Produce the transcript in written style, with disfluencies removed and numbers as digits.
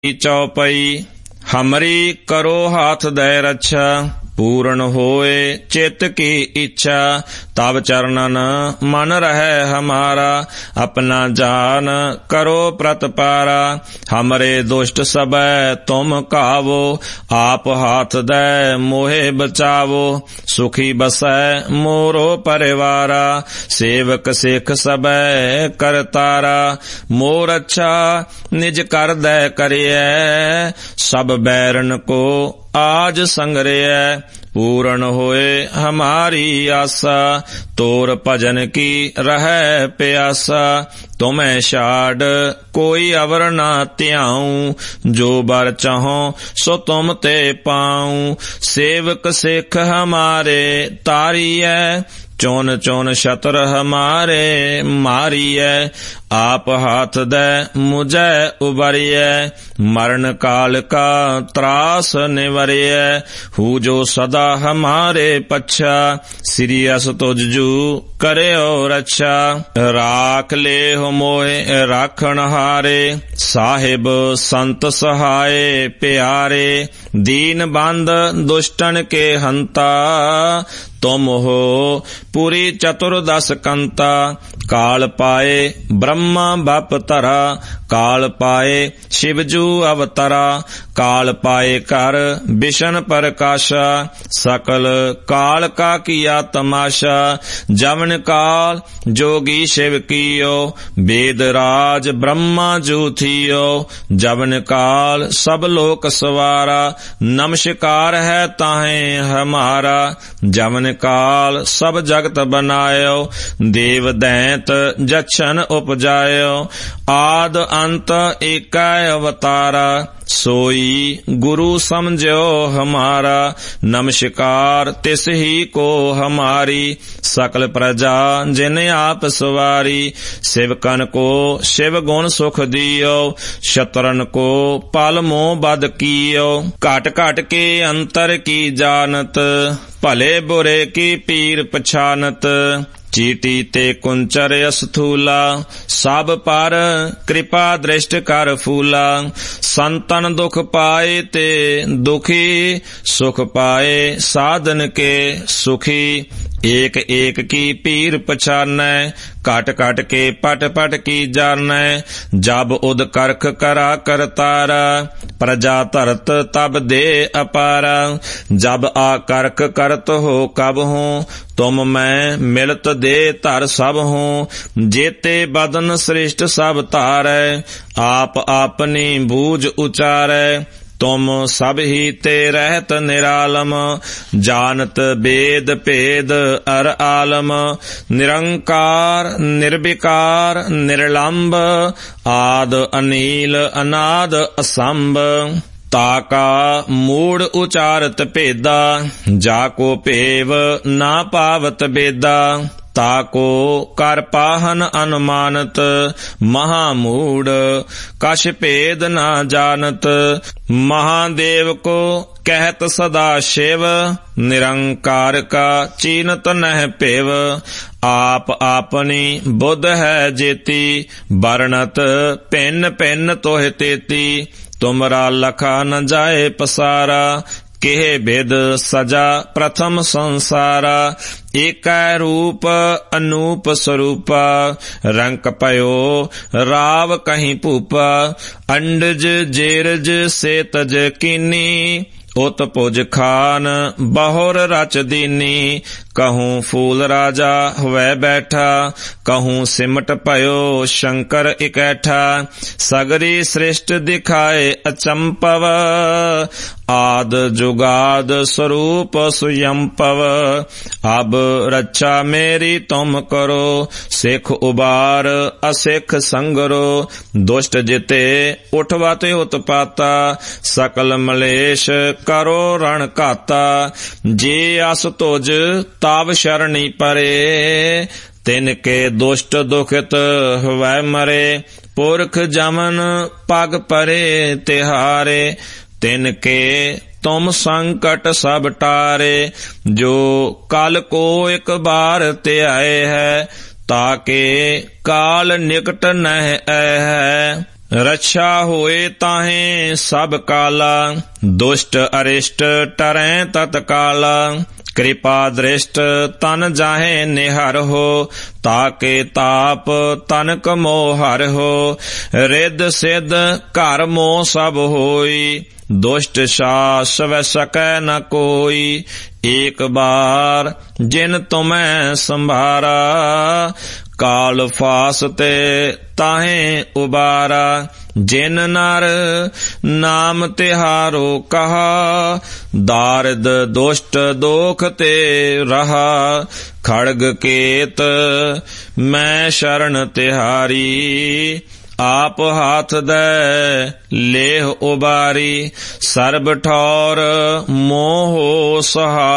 चौपई। हमरी करो हाथ दय रक्षा, पूर्ण होए चित्त की इच्छा। तब चरणन मन रहे हमारा, अपना जान करो प्रतिपारा। हमरे दुष्ट सबै तुम कावो, आप हाथ दे मोहे बचावो। सुखी बसै मोरो परिवारा, सेवक सिख सबै करतारा। मोर अच्छा निज कर दे करिए, सब बैरन को आज संगरिय। पूर्ण होए हमारी आशा, तोर भजन की रहे प्यासा। तुम्हें छाड़ कोई अवर ना त्याऊं, जो बर चाहो सो तुम ते पाऊं। सेवक सिख हमारे तारिय, चौन चौन शत्र हमारे मारिय। आप हाथ दे मुझे उबरिय, मरण काल का त्रास निवरिय। हु जो सदा हमारे पच्छा, श्री अस तुझजू करे और अच्छा। राख ले हो मोहे राखण हारे, साहिब संत सहाय प्यारे। दीन बंद दुष्टन के हंता, तुम हो पूरी चतुर्दश कंता। काल पाए ब्रह्मा बप तरा, काल पाए शिवजू अवतरा। काल पाए कर विशन प्रकाशा, सकल काल का किया तमाशा। जवन काल जोगी शिव कियो, वेद राज ब्रह्मा जू थियो। जवन काल सब लोक सवारा, नमस्कार है ताहे हमारा। जवन काल सब जगत बनायो, देव दैंत जच्छन उपजायो। आद अंत एकै अवतारा, सोई गुरु समझो हमारा। नमस्कार तिस ही को हमारी, सकल प्रजा जिन आप सवारी। शिवकन को शिव गुण सुख दियो, शत्रन को पल मोह बद कियो। घट घट के अंतर की जानत, भले बुरे की पीर पछानत। चीटी ते कुंचर अस्थूला, सब पर कृपा दृष्ट कर फूला। संतन दुख पाए ते दुखी, सुख पाए साधन के सुखी। एक एक की पीर पछानै, घट घट के पट पट की जानै। जब उद करख करा करतारा, प्रजा धरत तब दे अपारा। जब आ करख करत हो कब हूँ, तुम मैं मिलत दे धर सब हूँ। जेते बदन सृष्ट सब तारै, आप अपनी बूझ उचारै। तुम सब ही ते रहत निरालम, जानत वेद भेद अर आलम। निरंकार निर्विकार निर्लंब, आद अनील अनाद असंभ। ताका मूड उचारत भेदा, जाको पेव ना पावत बेदा। ताको कर पाहन अनुमानत, महामूड कछ भेद ना जानत। महादेव को कहत सदा शिव, निरंकार का चीनत नह पेव। आप अपनी बुध है जेती, बरनत भिन्न भिन्न तोह तेती। तुमरा लखा न जाए पसारा, केह भेद सजा प्रथम संसारा। एकै रूप अनूप स्वरूपा, रंक पयो राव कहीं भूपा। अंडज जेरज से तज कीनी, उत पुज खान बहुर रच दीनी। कहूँ फूल राजा हुए बैठा, कहूँ सिमट पयो शंकर इकैठा। सगरी सृष्ट दिखाए अचंपव, आद जुगाद स्वरूप सुयंपव। अब रक्षा मेरी तुम करो, सिख उबार असिख संगरो। दुष्ट जिते उठवाते उत्पाता, सकल मलेश करो रण घाता। जे अस तुझ ताव शरणी परे, तिनके दुष्ट दुखित हुए मरे। पुरख जमन पग परे तिहारे, तिनके तुम संकट सब टारे। जो कल को एक बार ते आए है, ताके काल निकट नह है। रक्षा होए ताहें सब काला, दुष्ट अरिष्ट टरैं तत्काला। कृपा दृष्ट तन जाहे निहर हो, ताके ताप तनक मोहर हो। रिद सिद्ध घर मोह सब होई, दुष्ट सास वै सकै न कोई। एक बार जिन तुम्हें संभारा, काल फास ते ताहें उबारा। जिन नर नाम तिहारो कहा, दारिद दुष्ट दोख ते रहा। खड़ग केत मैं शरण तिहारी, आप हाथ दे लेह उबारी। सर्ब ठौर मोह सहा